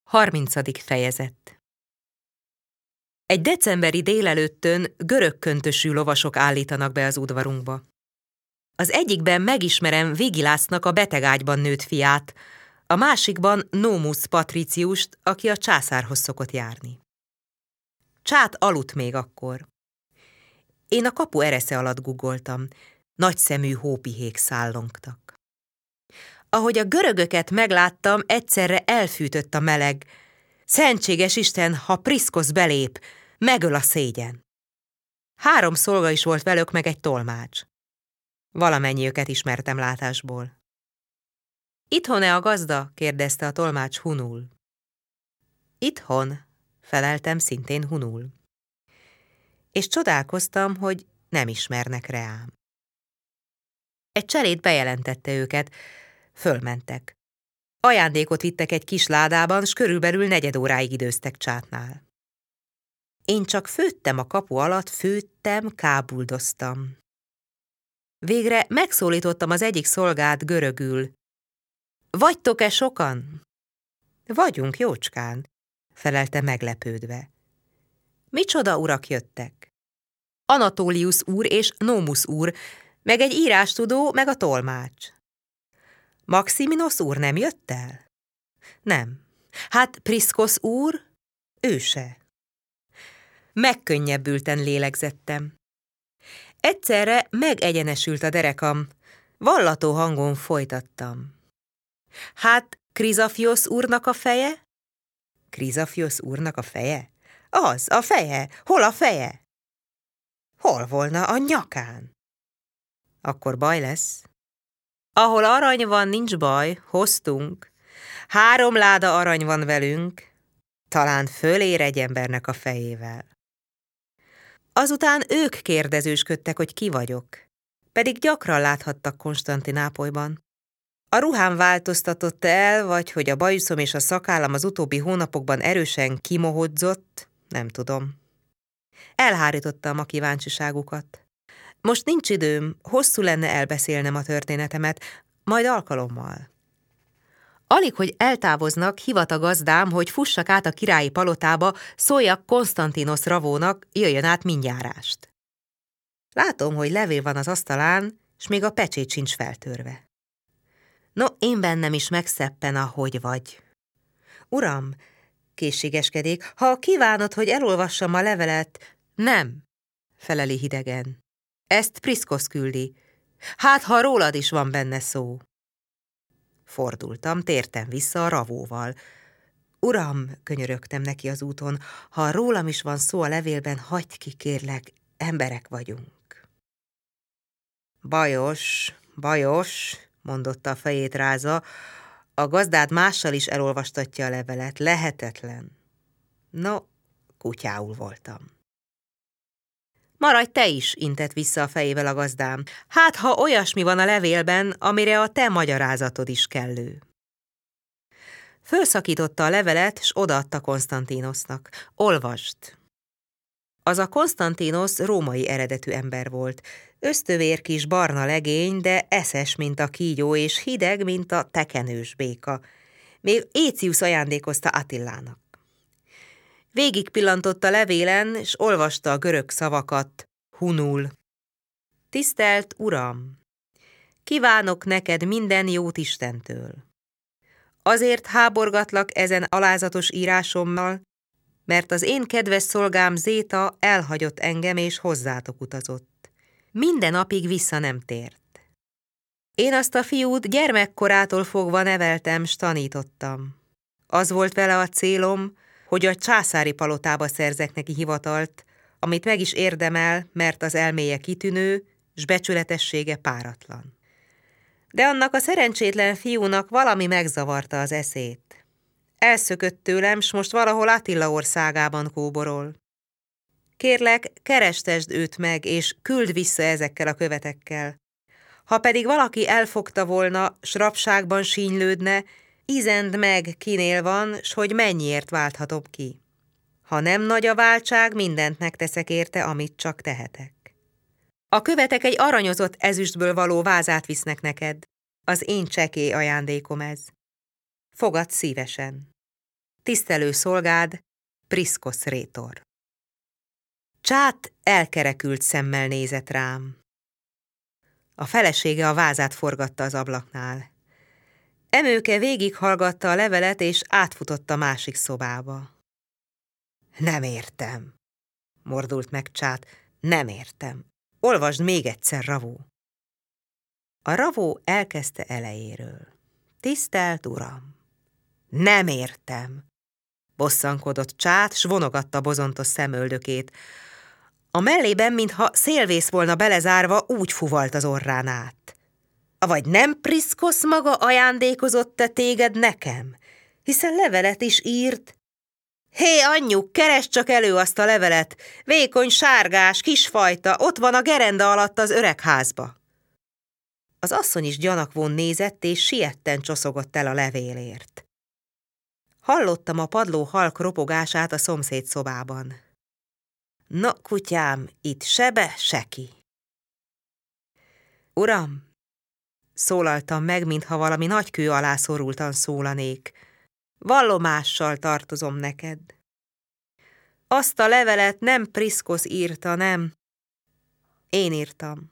30. fejezet. Egy decemberi délelőttön görög köntösű lovasok állítanak be az udvarunkba. Az egyikben megismerem Vigilásznak a betegágyban nőtt fiát, a másikban Nómusz Patriciust, aki a császárhoz szokott járni. Csát aludt még akkor. Én a kapu eresze alatt guggoltam, nagyszemű hópihék szállongtak. Ahogy a görögöket megláttam, egyszerre elfűtött a meleg. Szentséges Isten, ha Priszkosz belép, megöl a szégyen. 3 szolga is volt velük, meg egy tolmács. Valamennyiöket ismertem látásból. Itthon-e a gazda? Kérdezte a tolmács hunul. Itthon, feleltem szintén hunul. És csodálkoztam, hogy nem ismernek reám. Egy cserét bejelentette őket, fölmentek. Ajándékot vittek egy kis ládában, s körülbelül 4 óráig időztek Csátnál. Én csak főttem a kapu alatt, kábuldoztam. Végre megszólítottam az egyik szolgát görögül. Vagytok-e sokan? Vagyunk jócskán, felelte meglepődve. Micsoda urak jöttek? Anatóliusz úr és Nómusz úr, meg egy írástudó, meg a tolmács. Maximinos úr nem jött el? Nem. Hát Priszkosz úr? Ő se. Megkönnyebbülten lélegzettem. Egyszerre megegyenesült a derekam, vallató hangon folytattam. Hát Krizafiosz úrnak a feje? Krizafiosz úrnak a feje? Az, a feje. Hol a feje? Hol volna a nyakán? Akkor baj lesz. Ahol arany van, nincs baj, hoztunk. 3 láda arany van velünk, talán fölér egy embernek a fejével. Azután ők kérdezősködtek, hogy ki vagyok, pedig gyakran láthattak Konstantinápolyban. A ruhám változtatott el, vagy hogy a bajuszom és a szakállam az utóbbi hónapokban erősen kimohodzott, nem tudom. Elhárítottam a kíváncsiságukat. Most nincs időm, hosszú lenne elbeszélnem a történetemet, majd alkalommal. Alig, hogy eltávoznak, hivat a gazdám, hogy fussak át a királyi palotába, szóljak Konstantinos Ravónak, jöjjön át mindjárást. Látom, hogy levél van az asztalán, s még a pecsét sincs feltörve. No, én bennem is megszeppen, ahogy vagy. Uram, készségeskedik, ha kívánod, hogy elolvassam a levelet, nem, feleli hidegen. Ezt Priszkosz küldi. Hát, ha rólad is van benne szó. Fordultam, tértem vissza a Ravóval. Uram, könyörögtem neki az úton, ha rólam is van szó a levélben, hagyd ki, kérlek, emberek vagyunk. Bajos, mondotta a fejét rázva, a gazdád mással is elolvastatja a levelet, lehetetlen. No, kutyául voltam. Maradj te is, intett vissza a fejével a gazdám. Hát, ha olyasmi van a levélben, amire a te magyarázatod is kellő. Fölszakította a levelet, s odaadta Konstantinosnak. Olvasd! Az a Konstantinos római eredetű ember volt. Ösztövér kis barna legény, de eszes, mint a kígyó, és hideg, mint a tekenős béka. Még Écius ajándékozta Attilának. Végig pillantott a levélen, s olvasta a görög szavakat, hunul. Tisztelt Uram! Kívánok neked minden jót Istentől. Azért háborgatlak ezen alázatos írásommal, mert az én kedves szolgám Zéta elhagyott engem és hozzátok utazott. Minden napig vissza nem tért. Én azt a fiút gyermekkorától fogva neveltem, s tanítottam. Az volt vele a célom, hogy a császári palotába szerzek neki hivatalt, amit meg is érdemel, mert az elméje kitűnő, s becsületessége páratlan. De annak a szerencsétlen fiúnak valami megzavarta az eszét. Elszökött tőlem, s most valahol Attila országában kóborol. Kérlek, kerestesd őt meg, és küld vissza ezekkel a követekkel. Ha pedig valaki elfogta volna, s rabságban sínylődne, izend meg, kinél van, s hogy mennyiért válthatom ki. Ha nem nagy a váltság, mindent megteszek érte, amit csak tehetek. A követek egy aranyozott ezüstből való vázát visznek neked. Az én csekély ajándékom ez. Fogadd szívesen. Tisztelő szolgád, Priszkosz rétor. Csát elkerekült szemmel nézett rám. A felesége a vázát forgatta az ablaknál. Emőke végighallgatta a levelet, és átfutott a másik szobába. Nem értem, mordult meg Csát, nem értem. Olvasd még egyszer, Ravó. A Ravó elkezdte elejéről. Tisztelt Uram! Nem értem, bosszankodott Csát, s vonogatta bozontos szemöldökét. A mellében, mintha szélvész volna belezárva, úgy fuvalt az orrán át. Avagy nem Priszkosz maga ajándékozott-e téged nekem? Hiszen levelet is írt. Hé, anyjuk, keresd csak elő azt a levelet! Vékony, sárgás, kisfajta, ott van a gerenda alatt az öregházba. Az asszony is gyanakvón nézett, és sietten csoszogott el a levélért. Hallottam a padló halk ropogását a szomszéd szobában. Na, kutyám, itt sebe, seki. Uram, szólaltam meg, mintha valami nagy kő alá szorultan szólanék. Vallomással tartozom neked. Azt a levelet nem Priszkosz írta, nem. Én írtam.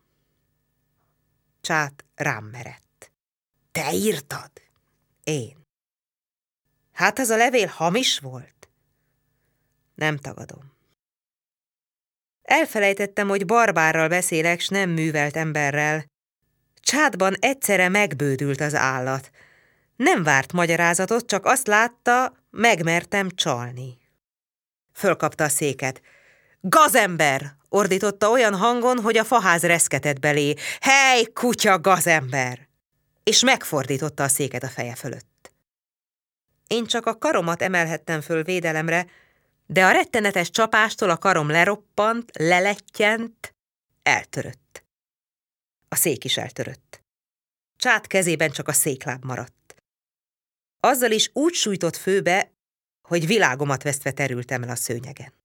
Csát rám merett. Te írtad? Én. Hát az a levél hamis volt? Nem tagadom. Elfelejtettem, hogy barbárral beszélek, s nem művelt emberrel. Csátban egyszerre megbődült az állat. Nem várt magyarázatot, csak azt látta, megmertem csalni. Fölkapta a széket. Gazember! Ordította olyan hangon, hogy a faház reszketett belé. Hely, kutya, gazember! És megfordította a széket a feje fölött. Én csak a karomat emelhettem föl védelemre, de a rettenetes csapástól a karom leroppant, lelettyent, eltörött. A szék is eltörött. Csát kezében csak a székláb maradt. Azzal is úgy sújtott főbe, hogy világomat vesztve terültem el a szőnyegen.